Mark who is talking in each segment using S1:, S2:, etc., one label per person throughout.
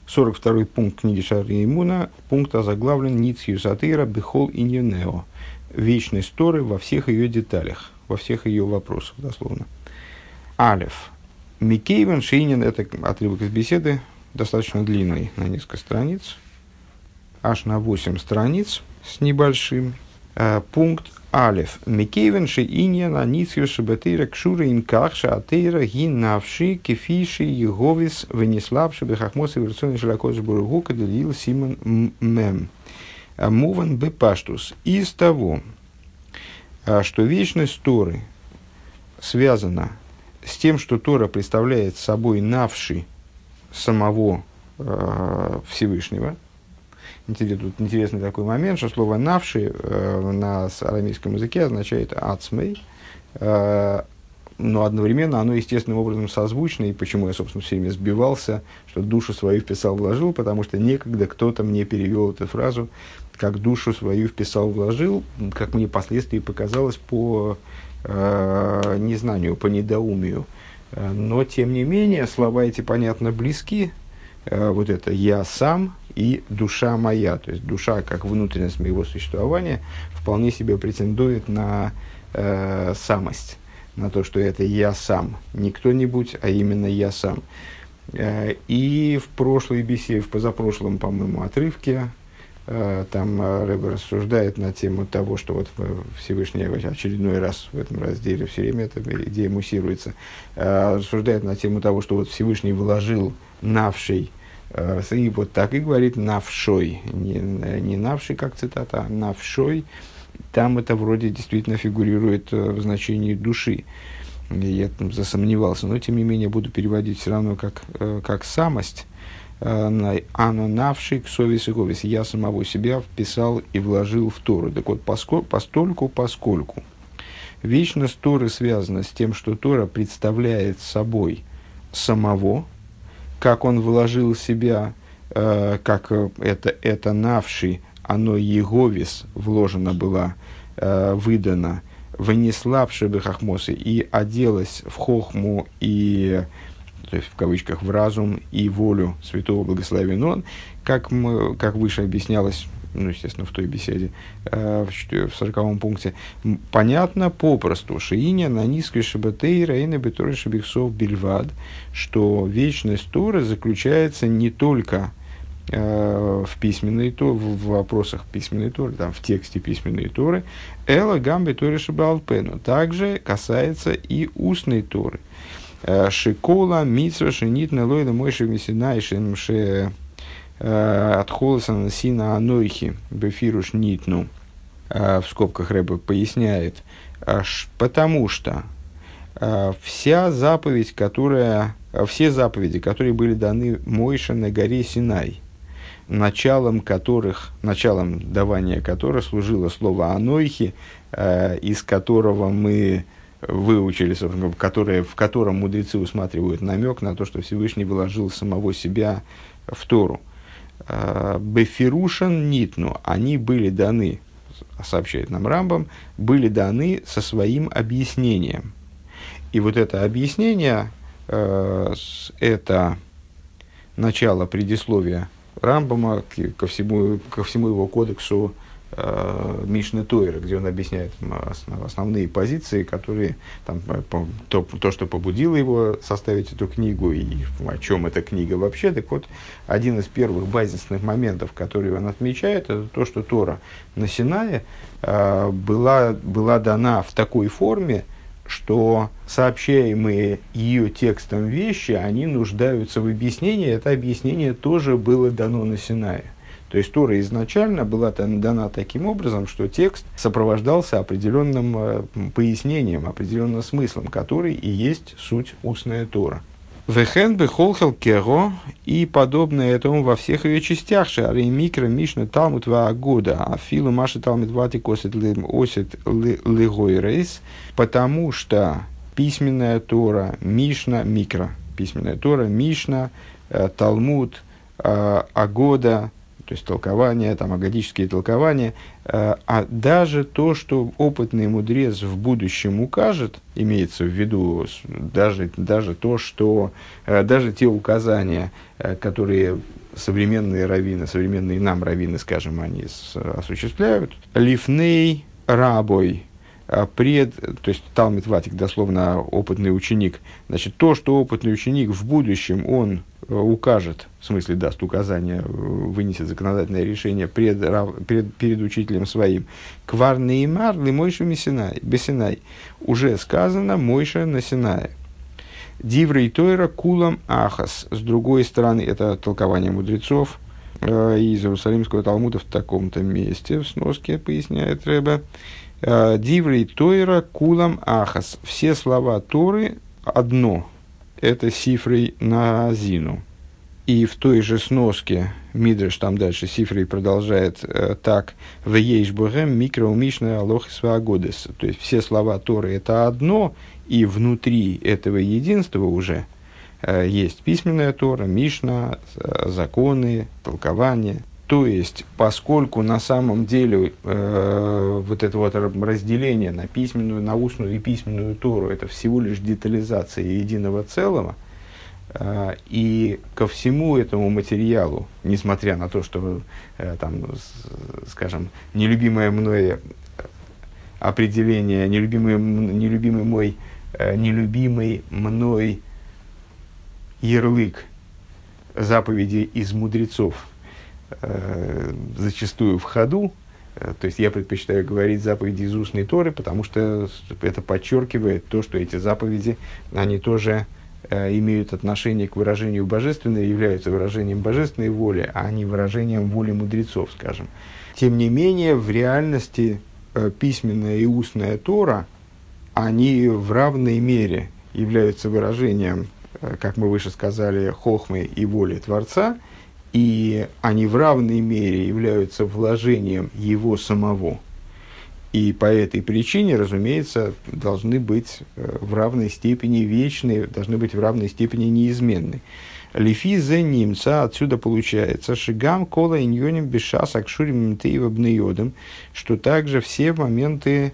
S1: 42-й пункт книги Шарей Имуна, пункт озаглавлен «Ницью сатыра бихол иньонео» – вечность Торы во всех ее деталях, во всех ее вопросах, дословно. Алеф. Микейвен Шейнин – это отрывок из беседы, достаточно длинный, на несколько страниц, аж на 8 страниц с небольшим. Пункт Алеф. Микейвен Шейнин Ницью шебетейра кшура имкахша атейра гинавши кефиши еговис венеславши бехахмосы версоны широкош бургу каделил симон мем. Муван бепаштус. Из того, что вечность Торы связана с тем, что Тора представляет собой навши самого Всевышнего. Тут интересный такой момент, что слово «навши» на арамейском языке означает «ацмей», но одновременно оно естественным образом созвучно, и почему я, собственно, все время сбивался, что душу свою вписал, вложил, потому что некогда кто-то мне перевел эту фразу как душу свою вписал, вложил, как мне впоследствии показалось по незнанию, по недоумию. Но, тем не менее, слова эти, понятно, близки. Вот это «я сам» и «душа моя». То есть, душа, как внутренность моего существования, вполне себе претендует на самость, на то, что это «я сам». Не кто-нибудь, а именно «я сам». И в прошлой беседе, в позапрошлом, по-моему, отрывке, там Рэбе рассуждает на тему того, что вот Всевышний очередной раз в этом разделе, все время эта идея муссируется, рассуждает на тему того, что вот Всевышний вложил навший, и вот так и говорит навшой, не навший, как цитата, а навшой, там это вроде действительно фигурирует в значении души. Я там засомневался, но тем не менее буду переводить все равно как самость. Ано навший к совеси говес. Я самого себя вписал и вложил в Тору. Так вот, поскольку вечность Торы связана с тем, что Тора представляет собой самого, как он вложил себя, как это навший, оно еговис вложено было, выдано, вынеславши бы хахмосы и оделась в хохму и, то есть в кавычках, в разум и волю святого благословен он, как выше объяснялось, ну, естественно, в той беседе, в 40-м пункте, понятно попросту, шииня на низкой шабатейра и на беторе шабихсов бельвад, что вечность Торы заключается не только в письменной Торе, в вопросах письменной Торы, там, в тексте письменной Торы, эла гамби Торе шабалпену, также касается и устной Торы. Шикола, митсва, шенитна, лойда, мойши, висинай, шенмше, отхолосан, сина, анойхи, бефируш, нитну. В скобках Рэбе поясняет, потому что все заповеди, которые были даны Мойше на горе Синай, началом давания которых служило слово «анойхи», из которого мы выучили, в котором мудрецы усматривают намек на то, что Всевышний вложил самого себя в Тору. Бефирушан нитну, они были даны, сообщает нам Рамбам, были даны со своим объяснением. И вот это объяснение, это начало предисловия Рамбама ко всему его кодексу Мишны Тойра, где он объясняет основные позиции, которые, там, то, что побудило его составить эту книгу, и о чем эта книга вообще. Так вот, один из первых базисных моментов, которые он отмечает, это то, что Тора на Синае была дана в такой форме, что сообщаемые ее текстом вещи, они нуждаются в объяснении. Это объяснение тоже было дано на Синае. То есть Тора изначально была дана таким образом, что текст сопровождался определенным пояснением, определенным смыслом, который и есть суть устная Тора. Вехен бехолхел керо, и подобное этому во всех ее частях. Шарей микро, мишна, талмуд ваагода, афилу маши талмуд ватик осет легойрейс, потому что письменная Тора, мишна, микро, письменная Тора, мишна, талмуд, агода, то есть толкования, там, агадические толкования, а даже то, что опытный мудрец в будущем укажет, имеется в виду даже те указания, которые современные раввины, современные нам раввины, скажем, они осуществляют. Лифней рабой, то есть Талмид Ватик, дословно опытный ученик. Значит, то, что опытный ученик в будущем, он укажет, в смысле даст указание, вынесет законодательное решение перед учителем своим. Квар неймар ли Мойше бесинай. Уже сказано Мойше на Синае. Диврей Тойра кулам ахас. С другой стороны, это толкование мудрецов из Иерусалимского Талмуда в таком-то месте, в сноске, поясняет Ребе. Диврей Тойра кулам ахас. Все слова Торы одно. Это сифрей на азину. И в той же сноске Мидраш, там дальше сифрей продолжает так: «Вееш богем микро умишная алохис ваагодес». То есть все слова Торы это одно, и внутри этого единства уже есть письменная Тора, Мишна, законы, толкования. То есть, поскольку на самом деле вот это вот разделение на письменную, на устную и письменную Тору это всего лишь детализация единого целого, и ко всему этому материалу, несмотря на то, что там, скажем, нелюбимое мной определение, нелюбимый мной ярлык заповеди из мудрецов зачастую в ходу, то есть я предпочитаю говорить заповеди из устной Торы, потому что это подчеркивает то, что эти заповеди, они тоже имеют отношение к выражению божественной, являются выражением божественной воли, а не выражением воли мудрецов, скажем. Тем не менее, в реальности письменная и устная Тора, они в равной мере являются выражением, как мы выше сказали, хохмы и воли Творца, и они в равной мере являются вложением его самого. И по этой причине, разумеется, должны быть в равной степени вечны, должны быть в равной степени неизменны. Лифи зе немца, отсюда получается, шигам кола иньоним бешас акшурим мтеева бнеодом, что также все моменты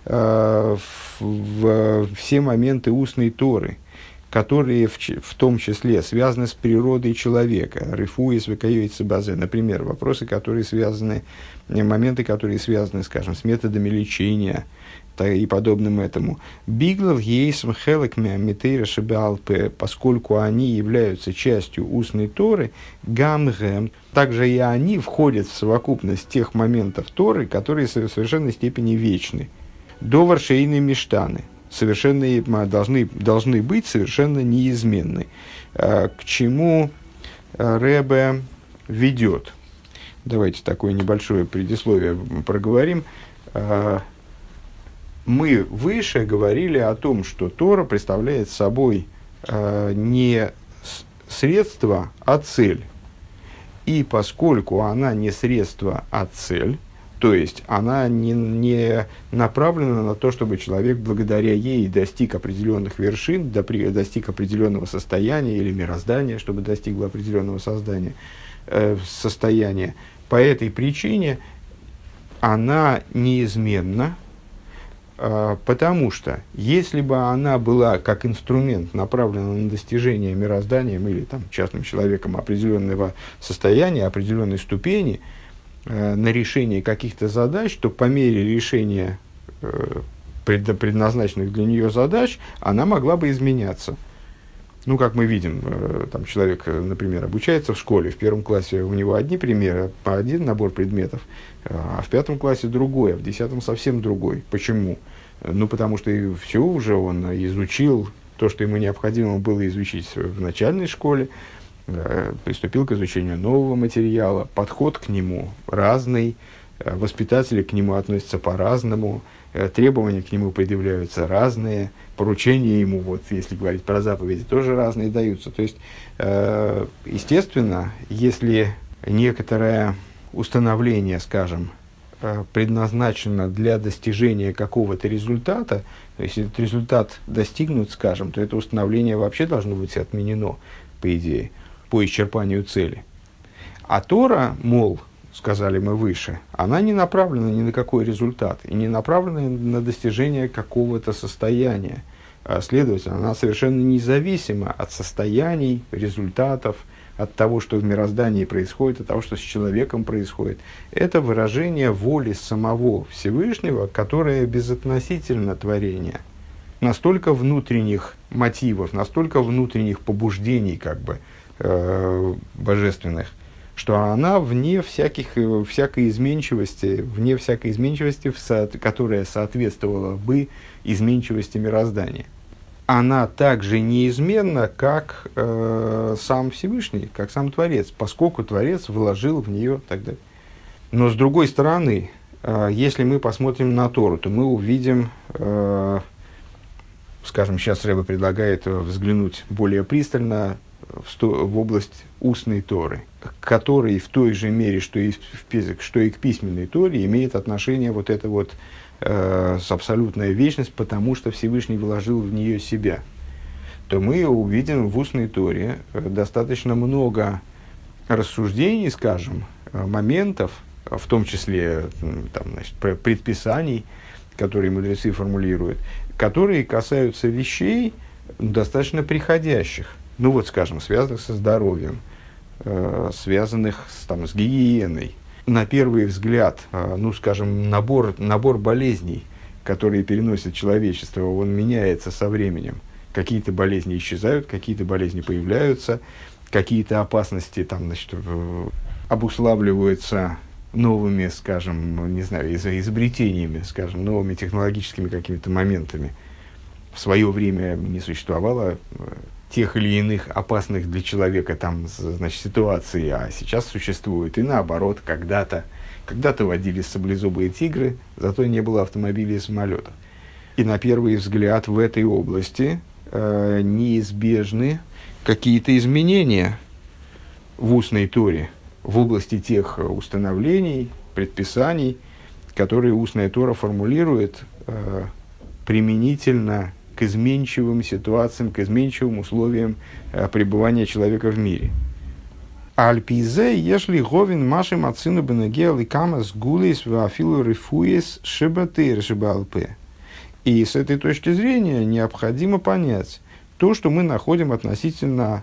S1: устной Торы, которые в том числе связаны с природой человека, рифуис векаёйцы базе, например, вопросы, которые связаны, моменты, которые связаны, скажем, с методами лечения и подобным этому. Биглов ейсм хелек митейра шебеалпе, поскольку они являются частью устной Торы, гамгэм, также и они входят в совокупность тех моментов Торы, которые в совершенной степени вечны. До варшейны миштаны. Совершенно должны быть совершенно неизменны. К чему Ребе ведет? Давайте такое небольшое предисловие проговорим. Мы выше говорили о том, что Тора представляет собой не средство, а цель. И поскольку она не средство, а цель, то есть она не направлена на то, чтобы человек благодаря ей достиг определенных вершин, достиг определенного состояния или мироздания, чтобы достигло определенного состояния. По этой причине она неизменна, потому что если бы она была как инструмент направлена на достижение мирозданием или там, частным человеком определенного состояния, определенной ступени, на решение каких-то задач, то по мере решения предназначенных для нее задач она могла бы изменяться. Ну, как мы видим, там человек, например, обучается в школе, в первом классе у него один набор предметов, а в 5 классе другой, а в 10 совсем другой. Почему? Ну, потому что все уже он изучил то, что ему необходимо было изучить в начальной школе, приступил к изучению нового материала, подход к нему разный, воспитатели к нему относятся по-разному, требования к нему предъявляются разные, поручения ему, вот, если говорить про заповеди, тоже разные даются. То есть, естественно, если некоторое установление, скажем, предназначено для достижения какого-то результата, то есть этот результат достигнут, скажем, то это установление вообще должно быть отменено, по идее, по исчерпанию цели. А Тора, мол, сказали мы выше, она не направлена ни на какой результат и не направлена на достижение какого-то состояния. Следовательно, она совершенно независима от состояний, результатов, от того, что в мироздании происходит, от того, что с человеком происходит. Это выражение воли самого Всевышнего, которое безотносительно творения. Настолько внутренних мотивов, настолько внутренних побуждений божественных, что она вне всякой изменчивости, которая соответствовала бы изменчивости мироздания. Она также неизменна, как сам Всевышний, как сам Творец, поскольку Творец вложил в нее и так далее. Но с другой стороны, если мы посмотрим на Тору, то мы увидим, скажем, сейчас Ребе предлагает взглянуть более пристально в область устной Торы, который в той же мере, что и к письменной Торе, имеет отношение вот это вот абсолютная вечность, потому что Всевышний вложил в нее себя, то мы увидим в устной Торе достаточно много рассуждений, скажем, моментов, в том числе предписаний, которые мудрецы формулируют, которые касаются вещей достаточно приходящих. Скажем, связанных со здоровьем, связанных с гигиеной. На первый взгляд, набор болезней, которые переносит человечество, он меняется со временем. Какие-то болезни исчезают, какие-то болезни появляются, какие-то опасности обуславливаются новыми, изобретениями, новыми технологическими какими-то моментами. В свое время не существовало тех или иных опасных для человека ситуаций, а сейчас существует. И наоборот, когда-то водились саблезубые тигры, зато не было автомобилей и самолетов. И на первый взгляд в этой области неизбежны какие-то изменения в устной Торе, в области тех установлений, предписаний, которые устная Тора формулирует применительно к изменчивым ситуациям, к изменчивым условиям пребывания человека в мире. Альпизе, если говин машем ацину бенегел и камас гулис вафилу рифуес шибаты ршибалпе. И с этой точки зрения необходимо понять то, что мы находим относительно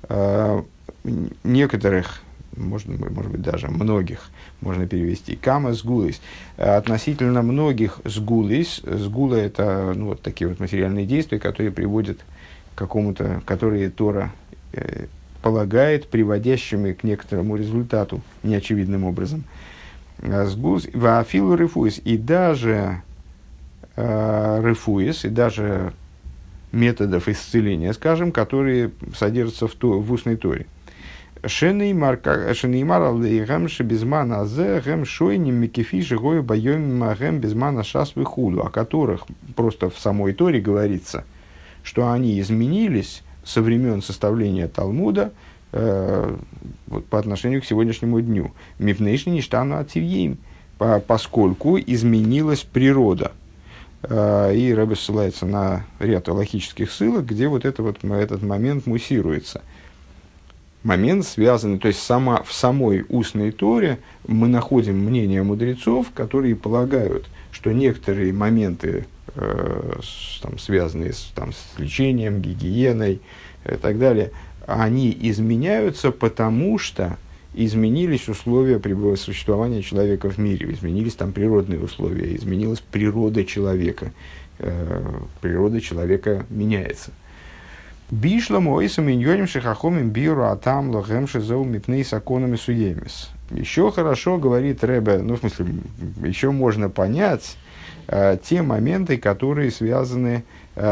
S1: некоторых, может быть, даже многих, можно перевести, кама сгулис, относительно многих сгулис. Сгула – это такие вот материальные действия, которые приводят к какому-то, которые Тора полагает приводящими к некоторому результату, неочевидным образом. Сгулис, ваафилу рифуис, и даже рифуис, и даже методов исцеления, скажем, которые содержатся в устной Торе. Шенеймар алейхем шебизман азе гем шойним микефи жигою байом магем безмана шас вихуду, о которых просто в самой Торе говорится, что они изменились со времен составления Талмуда по отношению к сегодняшнему дню. Мипнейшни ништану ативьим, поскольку изменилась природа. И Ребе ссылается на ряд алахических ссылок, где этот момент муссируется. Момент связанный, то есть в самой устной Торе мы находим мнения мудрецов, которые полагают, что некоторые моменты, связанные с лечением, гигиеной и так далее, они изменяются, потому что изменились условия существования человека в мире, изменились природные условия, изменилась природа человека. Природа человека меняется. Бишлам ойсам иньоним шехахомим биру атам лохем шезоу мипней саконами суемис. Еще хорошо, говорит Ребе, еще можно понять те моменты, которые связаны,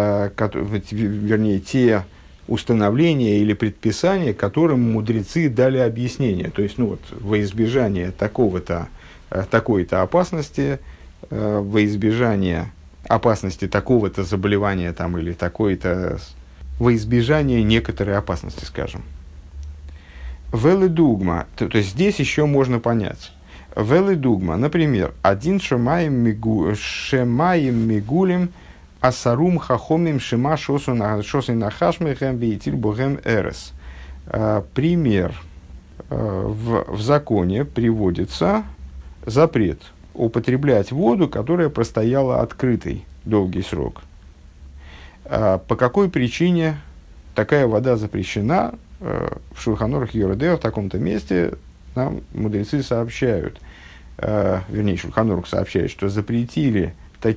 S1: те установления или предписания, которым мудрецы дали объяснение. То есть, во избежание такой-то опасности, во избежание опасности такого-то заболевания или такой-то, во избежание некоторой опасности, скажем. Велы дугма, то есть здесь еще можно понять. Велы дугма, например, один шемаем мигулем асарум хахомим шема шосу нахашмехем бейтиль богем эрес. Пример. В законе приводится запрет употреблять воду, которая простояла открытой долгий срок. По какой причине такая вода запрещена? в Шулхан Арух Йорeh Деор в таком-то месте нам мудрецы сообщают, вернее, Шулхан Арух сообщает, что запретили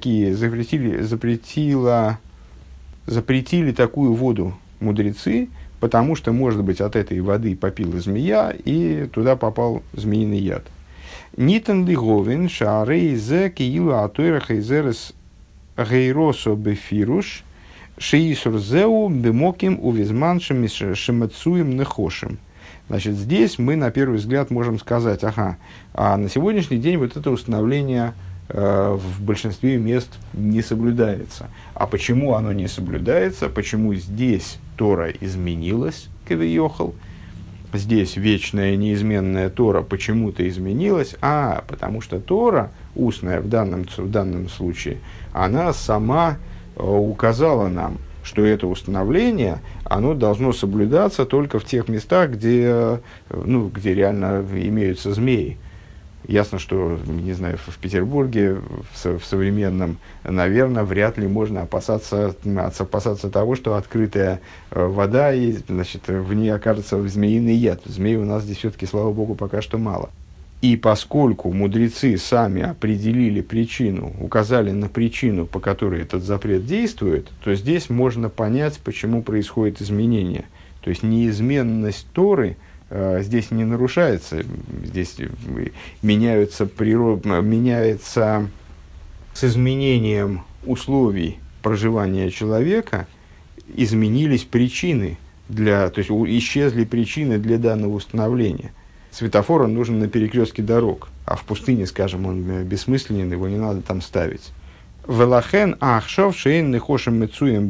S1: такую воду мудрецы, потому что, может быть, от этой воды попила змея, и туда попал змеиный яд. Нитан лиговин шаарей зе киилу атойра хайзерес гейросо бефируш шиисур зеу бемоким увизманшим шемацуем нехошим. Значит, здесь мы на первый взгляд можем сказать, ага, а на сегодняшний день вот это установление в большинстве мест не соблюдается. А почему оно не соблюдается? Почему здесь Тора изменилась, кавиохал? Здесь вечная неизменная Тора почему-то изменилась, потому что Тора, устная в данном случае, она сама указала нам, что это установление, оно должно соблюдаться только в тех местах, где реально имеются змеи. Ясно, что, не знаю, в Петербурге, в современном, наверное, вряд ли можно опасаться того, что открытая вода, и, значит, в ней окажется змеиный яд. Змей у нас здесь все-таки, слава богу, пока что мало. И поскольку мудрецы сами определили причину, указали на причину, по которой этот запрет действует, то здесь можно понять, почему происходит изменение. То есть неизменность Торы здесь не нарушается, здесь меняется с изменением условий проживания человека, изменились причины, то есть исчезли причины для данного установления. Светофор он нужен на перекрестке дорог, а в пустыне, скажем, он бессмысленен, его не надо там ставить. Велахен ахшав шейн нехошем мецуем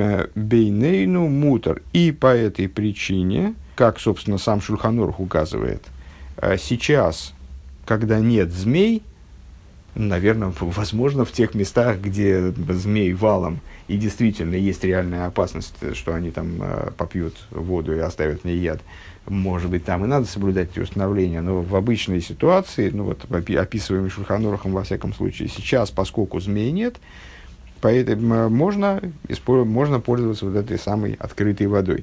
S1: бейнейну мутар. И по этой причине, как, собственно, сам Шулхан Арух указывает, сейчас, когда нет змей, наверное, возможно, в тех местах, где змей валом, и действительно есть реальная опасность, что они там попьют воду и оставят в ней яд, может быть, там и надо соблюдать эти установления, но в обычной ситуации, описываемой Шулхан Арухом во всяком случае, сейчас, поскольку змей нет, поэтому можно пользоваться вот этой самой открытой водой.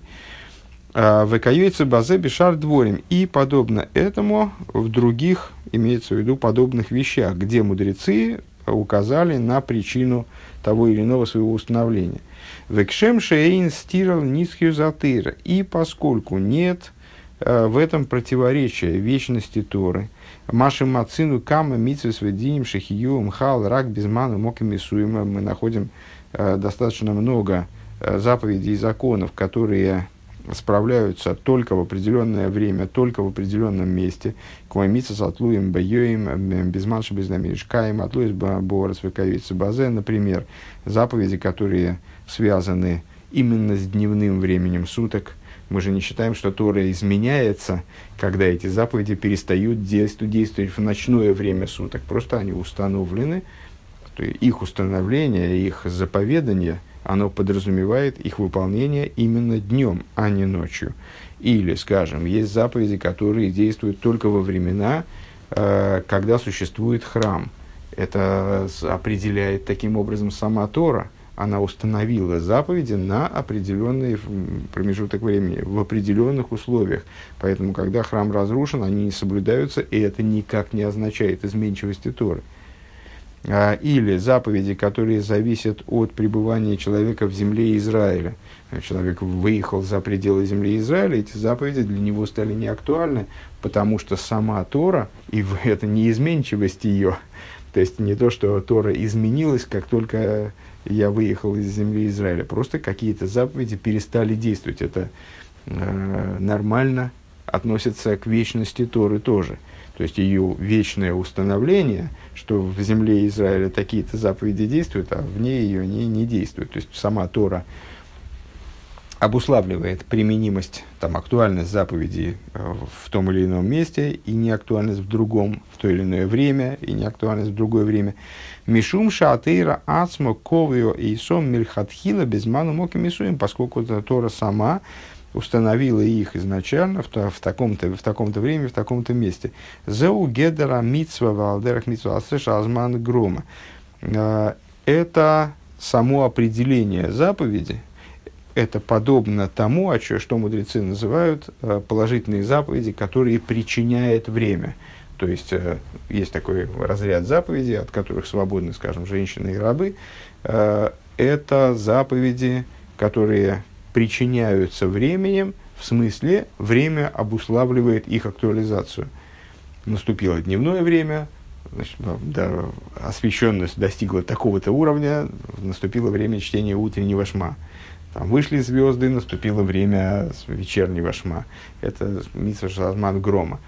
S1: Векаюйцы базе бишар дворим. И подобно этому в других, имеется в виду, подобных вещах, где мудрецы указали на причину того или иного своего установления. Векшем шейн стирал нисхью затыра. И поскольку нет в этом противоречия вечности Торы, Машим Мацину Кама Митсвес Вединим Шахию Мхал Рак Безману Мокимисуима, мы находим достаточно много заповедей и законов, которые справляются только в определенное время, только в определенном месте. Квамица с атлуем бэйоим безманши безнамиришкаем атлуис борос вековицы базе, например, заповеди, которые связаны именно с дневным временем суток. Мы же не считаем, что Тора изменяется, когда эти заповеди перестают действовать в ночное время суток. Просто они установлены, то есть их установление, их заповедание, оно подразумевает их выполнение именно днем, а не ночью. Или, скажем, есть заповеди, которые действуют только во времена, когда существует храм. Это определяет таким образом сама Тора. Она установила заповеди на определенный промежуток времени, в определенных условиях. Поэтому, когда храм разрушен, они не соблюдаются, и это никак не означает изменчивости Торы. Или заповеди, которые зависят от пребывания человека в земле Израиля. Человек выехал за пределы земли Израиля, эти заповеди для него стали неактуальны, потому что сама Тора, и это неизменчивость ее, то есть не то, что Тора изменилась, как только я выехал из земли Израиля, просто какие-то заповеди перестали действовать. Это нормально относится к вечности Торы тоже. То есть ее вечное установление, что в земле Израиля такие-то заповеди действуют, а в ней ее не действуют. То есть сама Тора обуславливает применимость, актуальность заповедей в том или ином месте, и неактуальность в другом, в то или иное время, и неактуальность в другое время. Мишум шаатейра ацмо ковио и сом мильхатхила безману моки мисуем, поскольку Тора сама установила их изначально в таком-то времени, в таком-то месте. Зеу гедера митсва валдерах митсва асэша азман грома. Это само определение заповеди, это подобно тому, что мудрецы называют положительные заповеди, которые причиняет время. То есть, есть такой разряд заповедей, от которых свободны, скажем, женщины и рабы. Это заповеди, которые причиняются временем, в смысле, время обуславливает их актуализацию. Наступило дневное время, значит, да, освещенность достигла такого-то уровня, наступило время чтения утреннего шма. Там вышли звезды, наступило время вечернего шма. Это мицва шазман грома.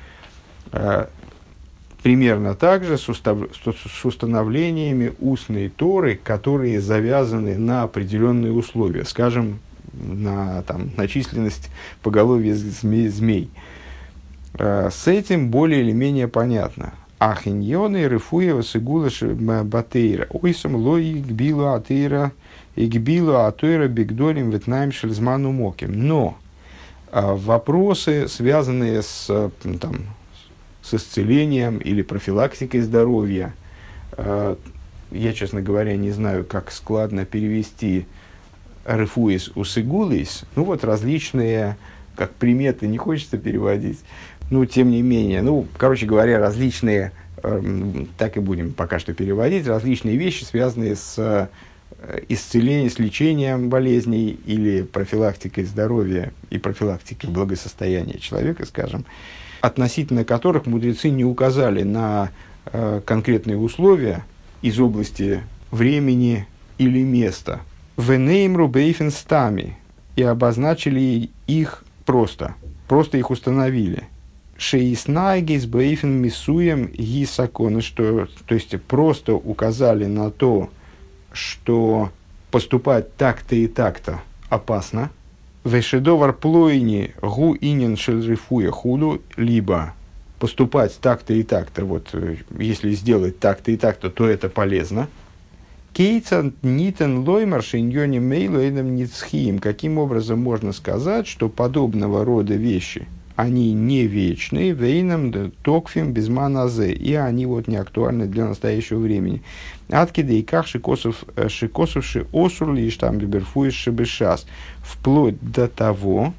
S1: Примерно так же с установлениями устной Торы, которые завязаны на определенные условия, скажем, на численность поголовья змей. С этим более или менее понятно. Ахиньоны, Рифуева, Сигулаш, Батейра, Ойсам, Лои, Гбилу, Атейра, Игбилу, Атейра, Бигдолем, Ветнаем, Шельзману, Моким. Но вопросы, связанные с исцелением или профилактикой здоровья, я, честно говоря, не знаю, как складно перевести Рифуис усигулис, различные, как приметы, не хочется переводить, тем не менее, короче говоря, различные, так и будем пока что переводить, различные вещи, связанные с исцелением, с лечением болезней или профилактикой здоровья и профилактикой благосостояния человека, скажем, относительно которых мудрецы не указали на конкретные условия из области времени или места. «Венеймру бейфенстами» и обозначили их просто их установили. «Шеиснайгис бейфен мисуем гисакона», то есть просто указали на то, что поступать так-то и так-то опасно. «Вешедовар плойни гу инин шельрифуя худу», либо поступать так-то и так-то, если сделать так-то и так-то, то это полезно. «Кейцан нитен лоймар шиньони мейлойдам ницхиим». Каким образом можно сказать, что подобного рода вещи, они не вечные, вейнам токфим безманазе, и они не актуальны для настоящего времени. Откида и как шикосовши осурли и штам биберфуешь шебешас. Вплоть до того,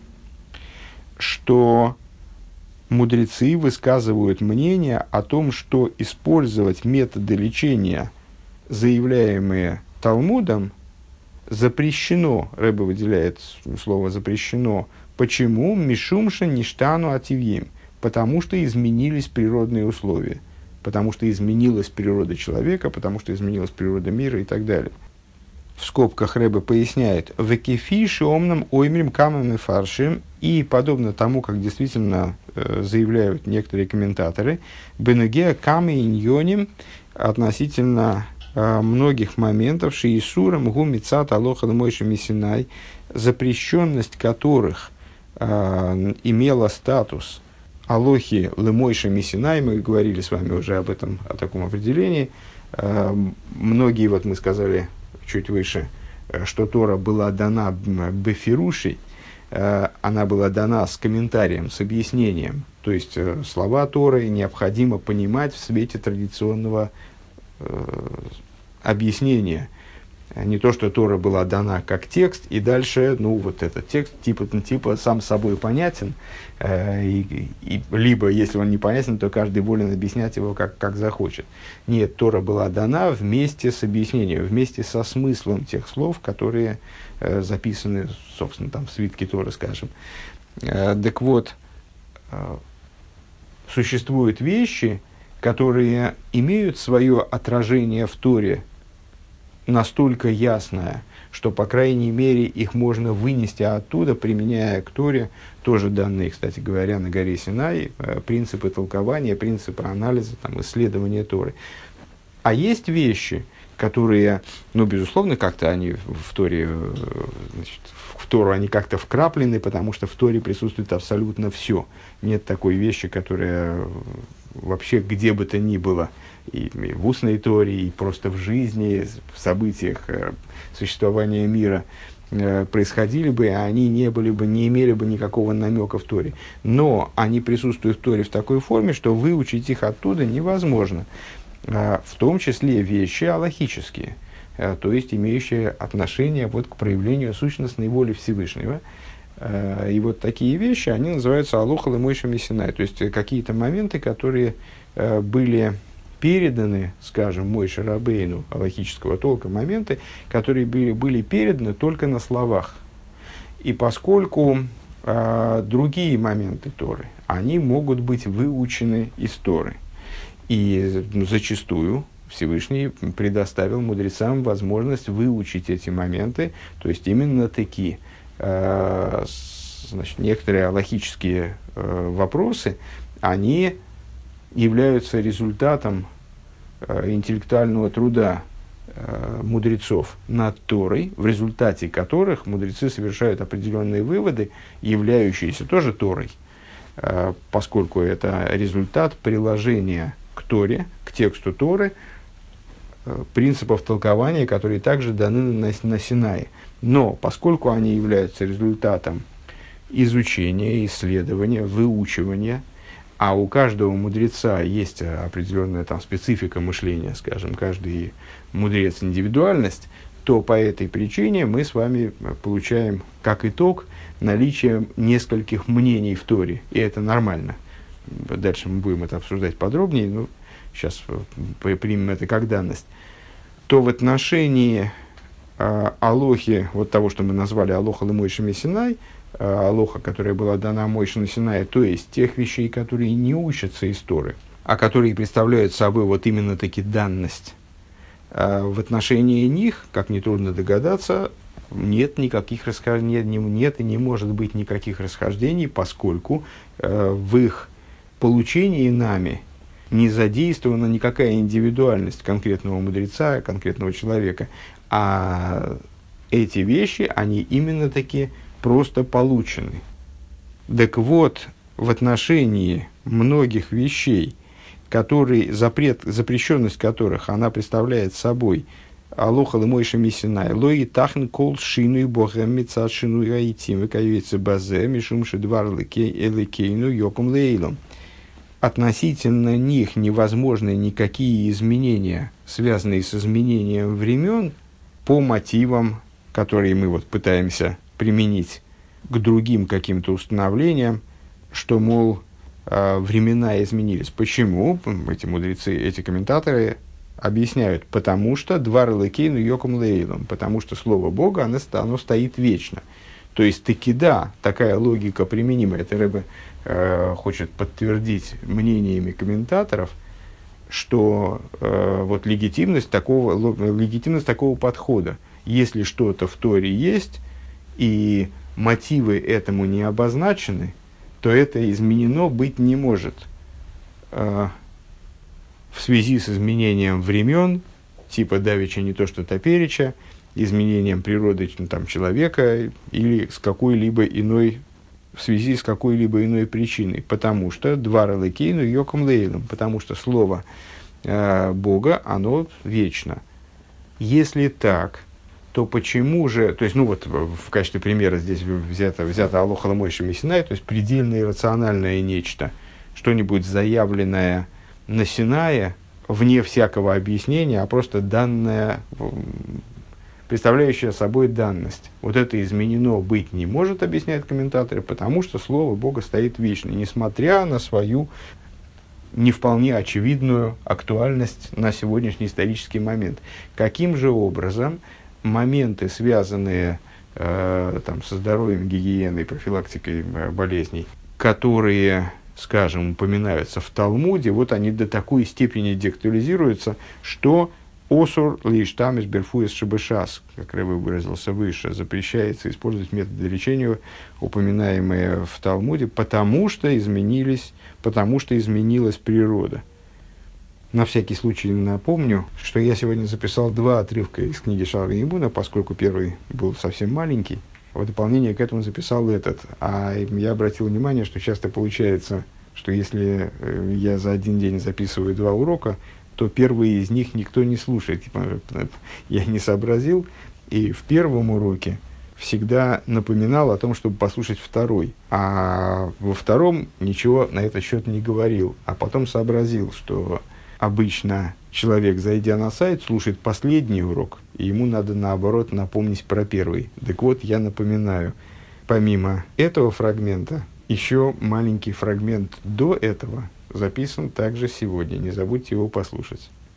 S1: что мудрецы высказывают мнение о том, что использовать методы лечения, заявляемые Талмудом, запрещено. Рэбе выделяет слово «запрещено». Почему? Мишумша ништану ативьим. Потому что изменились природные условия. Потому что изменилась природа человека, потому что изменилась природа мира и так далее. В скобках Рэбе поясняет: «Векефиши омнам оймрим камами фаршим», и подобно тому, как действительно заявляют некоторые комментаторы, «бенегеа ками иньоним» относительно многих моментов шиисурам гумицат алоха лмойши мисинай, запрещенность которых имела статус алохи лмойши мисинай. Мы говорили с вами уже об этом, о таком определении. Многие, мы сказали чуть выше, что Тора была дана бефирушей, она была дана с комментарием, с объяснением. То есть слова Торы необходимо понимать в свете традиционного объяснения. Не то, что Тора была дана как текст, и дальше, этот текст типа сам собой понятен, либо, если он непонятен, то каждый волен объяснять его как захочет. Нет, Тора была дана вместе с объяснением, вместе со смыслом тех слов, которые записаны, собственно, в свитке Торы, скажем. Так вот, существуют вещи, которые имеют свое отражение в Торе настолько ясное, что, по крайней мере, их можно вынести оттуда, применяя к Торе, тоже данные, кстати говоря, на горе Синай, принципы толкования, принципы анализа, исследования Торы. А есть вещи, которые, безусловно, как-то они в Торе, в Тору они как-то вкраплены, потому что в Торе присутствует абсолютно все. Нет такой вещи, которая вообще где бы то ни было, и в устной Торе, и просто в жизни, в событиях существования мира происходили бы, а они не имели бы никакого намека в Торе. Но они присутствуют в Торе в такой форме, что выучить их оттуда невозможно. В том числе вещи алахические, то есть имеющие отношение вот к проявлению сущностной воли Всевышнего. И вот такие вещи, они называются алоха лемойше мисинай, то есть какие-то моменты, которые были переданы, скажем, Мойше Рабейну, алахического толка, моменты, которые были переданы только на словах. И поскольку другие моменты Торы, они могут быть выучены из Торы. И зачастую Всевышний предоставил мудрецам возможность выучить эти моменты, то есть именно такие. Значит, некоторые алахические вопросы, они являются результатом интеллектуального труда мудрецов над Торой, в результате которых мудрецы совершают определенные выводы, являющиеся тоже Торой, поскольку это результат приложения к Торе, к тексту Торы, принципов толкования, которые также даны на Синае. Но поскольку они являются результатом изучения, исследования, выучивания, а у каждого мудреца есть определенная там специфика мышления, скажем, каждый мудрец индивидуальность, то по этой причине мы с вами получаем как итог наличие нескольких мнений в Торе, и это нормально. Дальше мы будем это обсуждать подробнее, но сейчас примем это как данность. То в отношении алохи, вот того, что мы назвали алоха лемойше мисинай, алоха, которая была дана Мойше на Синае, то есть тех вещей, которые не учатся из Торы, а которые представляют собой вот именно таки данность, в отношении них, как нетрудно догадаться, нет никаких расхождений, нет и не может быть никаких расхождений, поскольку в их получении нами не задействована никакая индивидуальность конкретного мудреца, конкретного человека, а эти вещи, они именно таки просто получены. Так вот, в отношении многих вещей, запрещенность которых она представляет собой алоха лемойше мисинай, лои тахн кол шину богем мицад шину гаитим векаюется базе мишум шедвар элекейну йокум лейлом. Относительно них невозможны никакие изменения, связанные с изменением времен, по мотивам, которые мы вот пытаемся применить к другим каким-то установлениям, что, мол, времена изменились. Почему? Эти мудрецы, эти комментаторы объясняют, потому что двар элокейну йоком лейлом, потому что слово Бога, оно стоит вечно. То есть, таки да, такая логика применима. Это Ребе хочет подтвердить мнениями комментаторов, что вот легитимность такого подхода. Если что-то в Торе есть, и мотивы этому не обозначены, то это изменено быть не может. В связи с изменением времен, типа давеча не то что топереча, изменением природы там, человека или с какой-либо иной, в связи с какой-либо иной причиной. Потому что двар элокейну йоком лейлом, потому что слово Бога, оно вечно. Если так, то почему же, то есть, ну вот в качестве примера здесь взято алоха лемойше мисинай, то есть предельно иррациональное нечто, что-нибудь заявленное на Синае, вне всякого объяснения, а просто данное, представляющее собой данность. Вот это изменено быть не может, объясняют комментаторы, потому что слово Бога стоит вечно, несмотря на свою не вполне очевидную актуальность на сегодняшний исторический момент. Каким же образом моменты, связанные там, со здоровьем, гигиеной, профилактикой болезней, которые, скажем, упоминаются в Талмуде, вот они до такой степени деактуализируются, что осур лиштамис берфуэс шебешас, как Ребе выразился выше, запрещается использовать методы лечения, упоминаемые в Талмуде, потому что изменилась природа. На всякий случай напомню, что я сегодня записал 2 отрывка из книги Шаара Имуна, поскольку первый был совсем маленький. В дополнение к этому записал этот. А я обратил внимание, что часто получается, что если я за один день записываю 2 урока, то первый из них никто не слушает. Я не сообразил, и в первом уроке всегда напоминал о том, чтобы послушать второй. А во втором ничего на этот счет не говорил. А потом сообразил, что обычно человек, зайдя на сайт, слушает последний урок, и ему надо, наоборот, напомнить про первый. Так вот, я напоминаю, помимо этого фрагмента, еще маленький фрагмент до этого записан также сегодня. Не забудьте его послушать.